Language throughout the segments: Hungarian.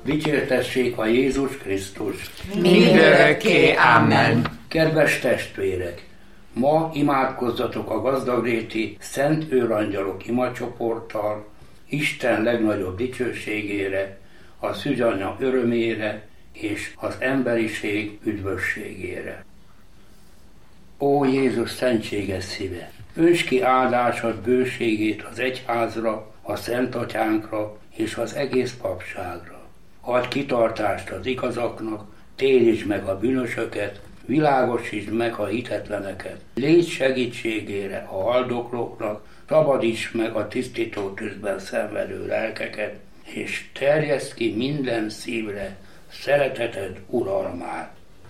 Dicsértessék a Jézus Krisztus! Mindörökké, amen. Kedves testvérek! Ma imádkozzatok a gazdagréti Szent Őrangyalok imacsoporttal, Isten legnagyobb dicsőségére, a szűzanya örömére és az emberiség üdvösségére. Ó Jézus szentséges szíve! Önts ki áldásod bőségét az egyházra, a Szent Atyánkra és az egész papságra. Adj kitartást az igazaknak, térítsd meg a bűnösöket, világosítsd meg a hitetleneket. Légy segítségére a haldoklóknak, szabadíts meg a tisztító tűzben szenvedő lelkeket, és terjeszd ki minden szívre szereteted uralmát.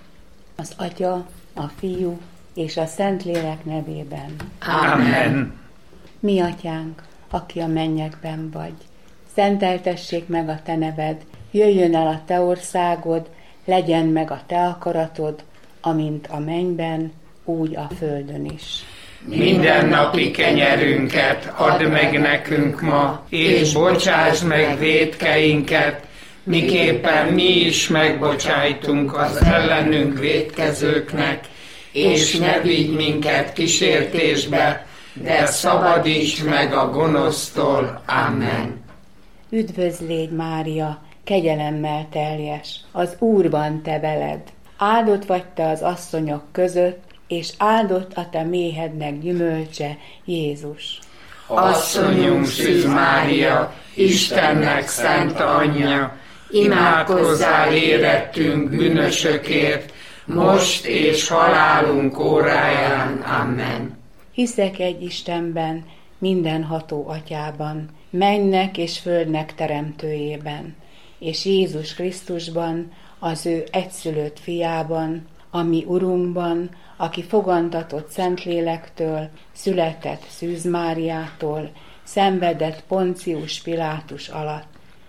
Az Atya, a Fiú és a Szentlélek nevében. Amen. Mi Atyánk, aki a mennyekben vagy, szenteltessék meg a te neved, jöjjön el a te országod, legyen meg a te akaratod, amint a mennyben, úgy a földön is. Mindennapi kenyerünket add meg nekünk ma, és bocsásd meg vétkeinket, miképpen mi is megbocsájtunk az ellenünk vétkezőknek, és ne vigy minket kísértésbe, de szabadíts meg a gonosztól. Amen. Üdvözl légy, Mária, kegyelemmel teljes, az Úr van te veled. Áldott vagy te az asszonyok között, és áldott a te méhednek gyümölcse, Jézus. Asszonyunk Szűz Mária, Istennek szent anyja, imádkozzál érettünk bűnösökért, most és halálunk óráján. Amen. Hiszek egy Istenben, mindenható Atyában, mennek és földnek teremtőjében, és Jézus Krisztusban, az ő egyszülött fiában, a mi Urunkban, aki fogantatott Szentlélektől, született Szűz Máriától, szenvedett Poncius Pilátus alatt,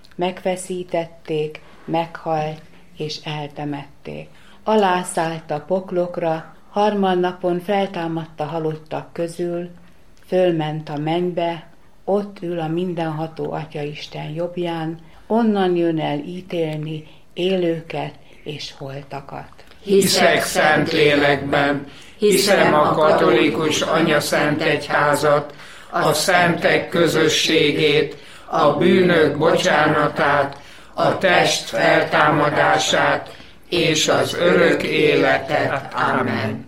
megfeszítették, meghalt és eltemették. Alászállt a poklokra, harmadnapon feltámadt a halottak közül, fölment a mennybe, ott ül a mindenható Atyaisten jobbján, onnan jön el ítélni élőket és holtakat. Hiszek Szentlélekben, hiszem a katolikus anyaszent egyházat, a szentek közösségét, a bűnök bocsánatát, a test feltámadását és az örök életet. Amen.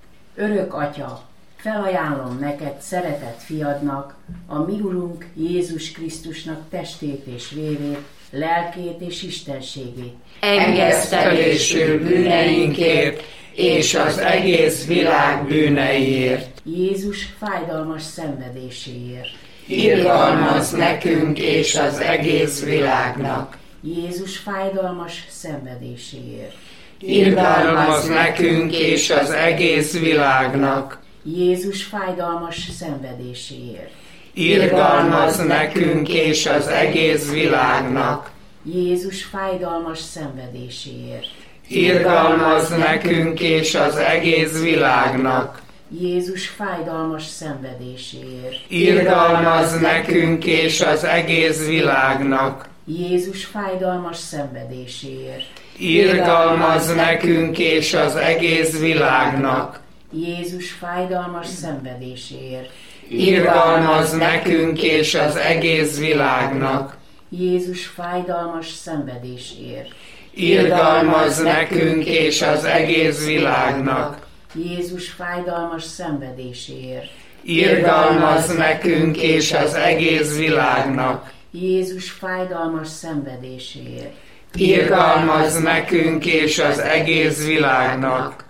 Örök Atya, felajánlom neked szeretett fiadnak, a mi Urunk Jézus Krisztusnak testét és vérét, lelkét és istenségét. Engesztelésül bűneinkért és az egész világ bűneiért. Jézus fájdalmas szenvedéséért. Irgalmazz nekünk és az egész világnak. Jézus fájdalmas szenvedéséért. Irgalmazz nekünk és az egész világnak. Jézus fájdalmas szenvedéséért. Irgalmazz nekünk és az egész világnak. Jézus fájdalmas szenvedéséért. Irgalmazz nekünk és az egész világnak. Jézus fájdalmas szenvedéséért. Irgalmazz nekünk és az egész világnak. Jézus fájdalmas szenvedéséért. Irgalmazz nekünk és az egész világnak. Jézus fájdalmas szenvedéséért. Irgalmazz nekünk és az egész világnak. Jézus fájdalmas szenvedéséért. Irgalmazz nekünk és az egész világnak. Jézus fájdalmas szenvedéséért. Irgalmazz nekünk és az egész világnak. Jézus fájdalmas szenvedéséért. Irgalmazz nekünk és az egész világnak.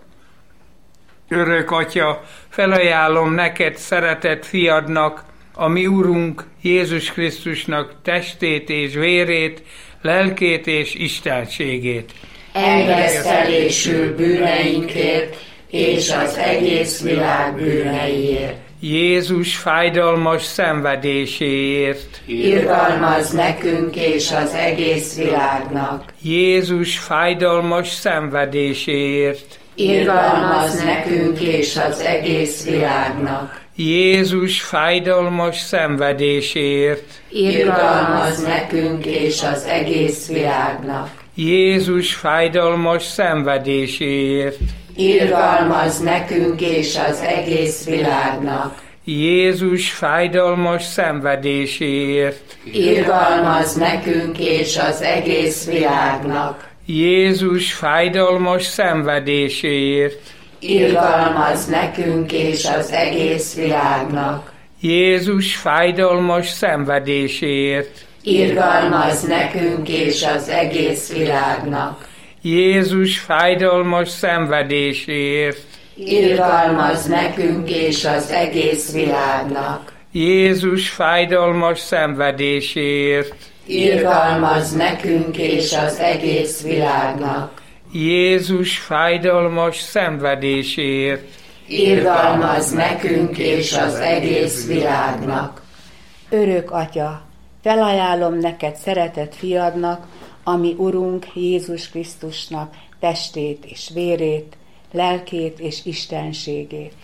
Örök Atya, felajánlom neked szeretett fiadnak, a mi Urunk Jézus Krisztusnak testét és vérét, lelkét és istenségét. Engesztelésül bűneinkért és az egész világ bűneiért. Jézus fájdalmas szenvedéséért. Irgalmazz nekünk és az egész világnak. Jézus fájdalmas szenvedéséért. Irgalmazz nekünk és az egész világnak. Jézus fájdalmas szenvedéséért. Irgalmazz nekünk és az egész világnak. Jézus fájdalmas szenvedéséért. Irgalmazz nekünk és az egész világnak. Jézus fájdalmas szenvedéséért. Irgalmazz nekünk és az egész világnak. Jézus fájdalmas szenvedéséért. Irgalmazz nekünk és az egész világnak. Jézus fájdalmas szenvedéséért. Irgalmazz nekünk és az egész világnak. Jézus fájdalmas szenvedéséért. Irgalmazz nekünk és az egész világnak. Jézus fájdalmas szenvedéséért. Irgalmazz nekünk és az egész világnak. Jézus fájdalmas szenvedéséért. Irgalmazz nekünk és az egész világnak. Örök Atya, felajánlom neked szeretett fiadnak, ami Urunk Jézus Krisztusnak testét és vérét, lelkét és istenségét.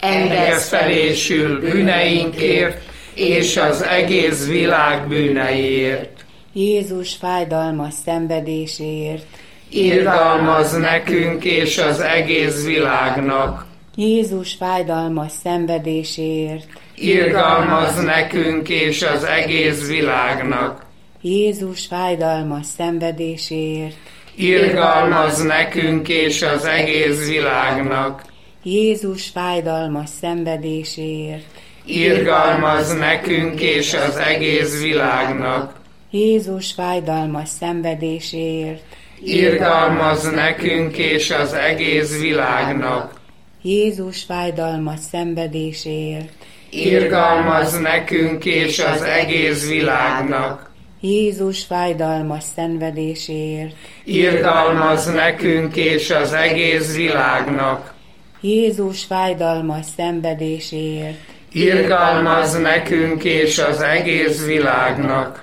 Engesztelésül bűneinkért és az egész világ bűneiért. Jézus fájdalmas szenvedéséért. Irgalmazz nekünk és az egész világnak. Jézus fájdalmas szenvedéséért. Irgalmazz nekünk és az egész világnak. Jézus fájdalmas szenvedéséért. Irgalmazz nekünk és az egész világnak. Jézus fájdalmas szenvedéséért. Irgalmazz nekünk és az egész világnak. Jézus fájdalmas szenvedéséért. Irgalmazz nekünk és az egész világnak. Jézus fájdalmas szenvedéséért. Irgalmazz nekünk és az egész világnak. Jézus fájdalmas szenvedéséért. Irgalmazz nekünk és az egész világnak. Jézus fájdalmas szenvedéséért. Irgalmazz nekünk és az egész világnak.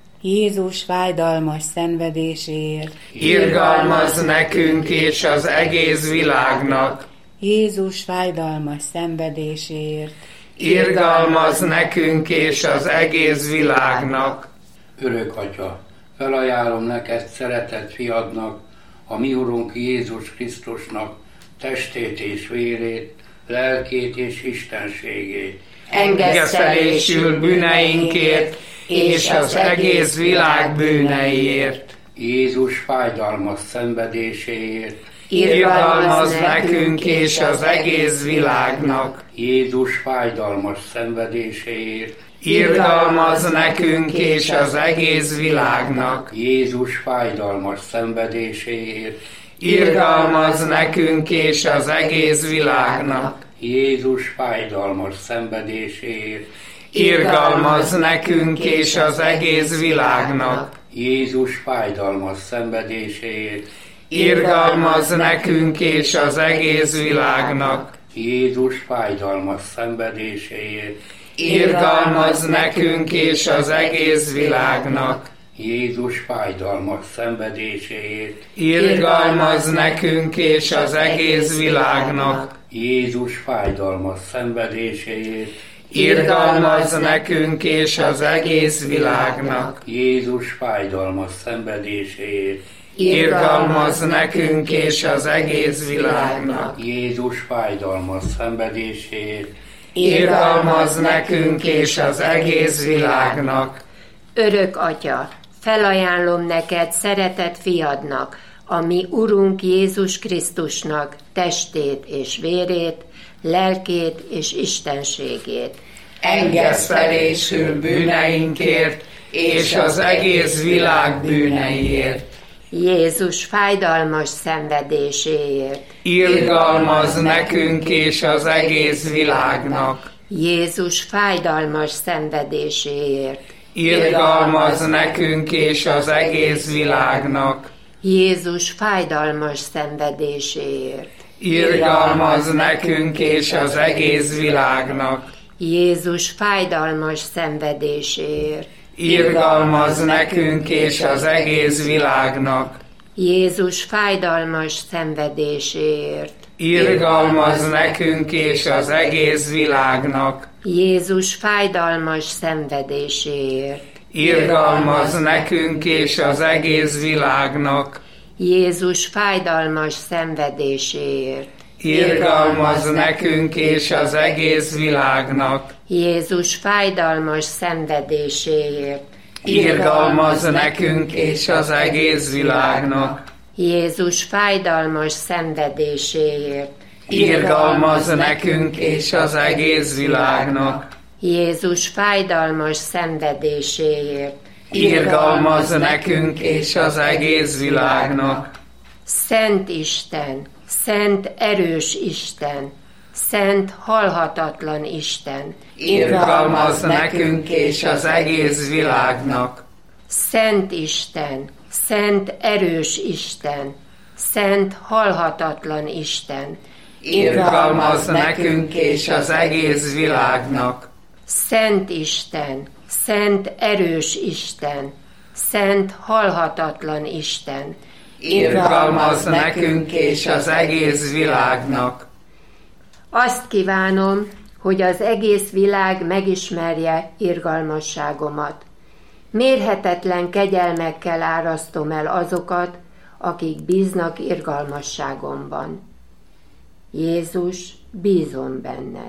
Jézus fájdalmas szenvedéséért. Irgalmazz nekünk és az egész világnak. Jézus fájdalmas szenvedéséért. Irgalmazz nekünk és az egész világnak. Örök Atya, felajánlom neked szeretett fiadnak, a mi Urunk Jézus Krisztusnak testét és vérét, lelkét és istenségét. Engesztelésül bűneinkért és az egész világ bűneiért. Jézus fájdalmas szenvedéséért. Irgalmazz nekünk és az egész világnak. Jézus fájdalmas szenvedéséért. Irgalmazz nekünk és az egész világnak. Jézus fájdalmas szenvedéséért. Irgalmazz nekünk és az egész világnak. Jézus fájdalmas szenvedéséért. Irgalmazz nekünk és az egész világnak. Jézus fájdalmas szenvedéséért. Irgalmazz nekünk és az egész világnak. Jézus fájdalmas szenvedéséért. Irgalmazz nekünk és az egész világnak. Jézus fájdalmas szenvedéséért. Irgalmazz nekünk és az egész világnak. Jézus fájdalmas szenvedéséért. Irgalmazz nekünk és az egész világnak. Jézus fájdalmas szenvedéséért. Irgalmazz nekünk és az egész világnak. Jézus fájdalmas szenvedéséért. Irgalmazz nekünk és az egész világnak. Örök Atya, felajánlom neked szeretett fiadnak, a mi Urunk Jézus Krisztusnak testét és vérét, lelkét és istenségét. Engesztelésül bűneinkért és az egész világ bűneiért. Jézus fájdalmas szenvedéséért. Irgalmazz nekünk és az egész világnak. Jézus fájdalmas szenvedéséért. Irgalmazz nekünk és az egész világnak. Jézus fájdalmas szenvedéséért. Irgalmazz nekünk és az egész világnak. Jézus fájdalmas szenvedéséért. Irgalmazz nekünk és az egész világnak. Jézus fájdalmas szenvedéséért. irgalmaz nekünk és az egész világnak. Jézus fájdalmas szenvedéséért, Irgalmaz nekünk és az egész világnak. Jézus fájdalmas szenvedéséért, Irgalmaz nekünk és az egész világnak. Jézus fájdalmas szenvedéséért, Irgalmaz nekünk és az egész világnak. Jézus fájdalmas szenvedéséért, Irgalmaz nekünk és az egész világnak. Jézus fájdalmas szenvedéséért, Irgalmaz nekünk és az egész világnak. Szent Isten, szent erős Isten, szent halhatatlan Isten, Irgalmaz nekünk és az egész világnak. Szent Isten, szent erős Isten, szent halhatatlan Isten, Irgalmaz nekünk és az egész világnak. Szent Isten, szent erős Isten, szent halhatatlan Isten, Irgalmaz nekünk és az egész világnak. Azt kívánom, hogy az egész világ megismerje irgalmasságomat. Mérhetetlen kegyelmekkel árasztom el azokat, akik bíznak irgalmasságomban. Jézus, bízom benned.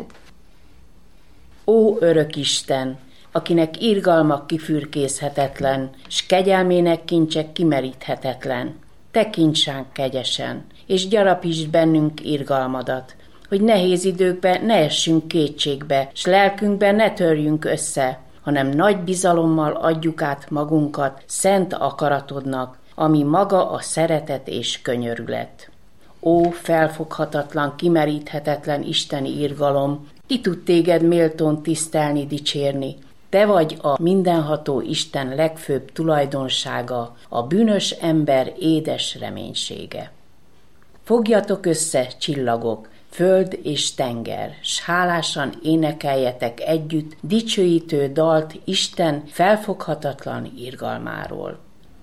Ó örök Isten, akinek irgalma kifürkészhetetlen, s kegyelmének kincse kimeríthetetlen, tekints ránk kegyesen, és gyarapítsd bennünk irgalmadat, hogy nehéz időkben ne essünk kétségbe, s lelkünkben ne törjünk össze, hanem nagy bizalommal adjuk át magunkat szent akaratodnak, ami maga a szeretet és könyörület. Ó felfoghatatlan, kimeríthetetlen isteni irgalom, ki tud téged méltón tisztelni, dicsérni? Te vagy a mindenható Isten legfőbb tulajdonsága, a bűnös ember édes reménysége. Fogjatok össze, csillagok, föld és tenger, s hálásan énekeljetek együtt dicsőítő dalt Isten felfoghatatlan irgalmáról.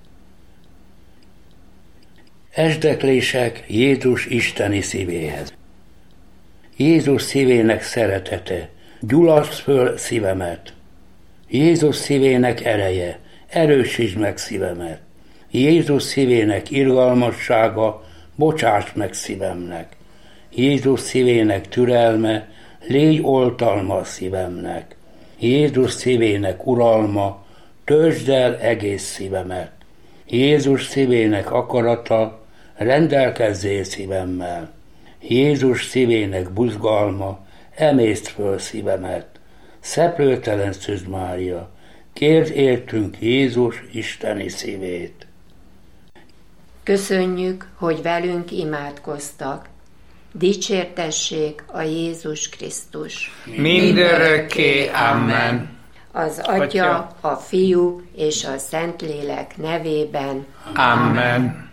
Esdeklések Jézus isteni szívéhez. Jézus szívének szeretete, gyulasd föl szívemet. Jézus szívének ereje, erősítsd meg szívemet. Jézus szívének irgalmassága, bocsáss meg szívemnek. Jézus szívének türelme, légy oltalma a szívemnek. Jézus szívének uralma, töltsd el egész szívemet. Jézus szívének akarata, rendelkezzél szívemmel. Jézus szívének buzgalma, emészd föl szívemet. Szeplőtelen Szűz Mária, kérd értünk Jézus isteni szívét. Köszönjük, hogy velünk imádkoztak. Dicsértessék a Jézus Krisztus. Mindörökké. Amen. Az Atya, a Fiú és a Szentlélek nevében. Amen.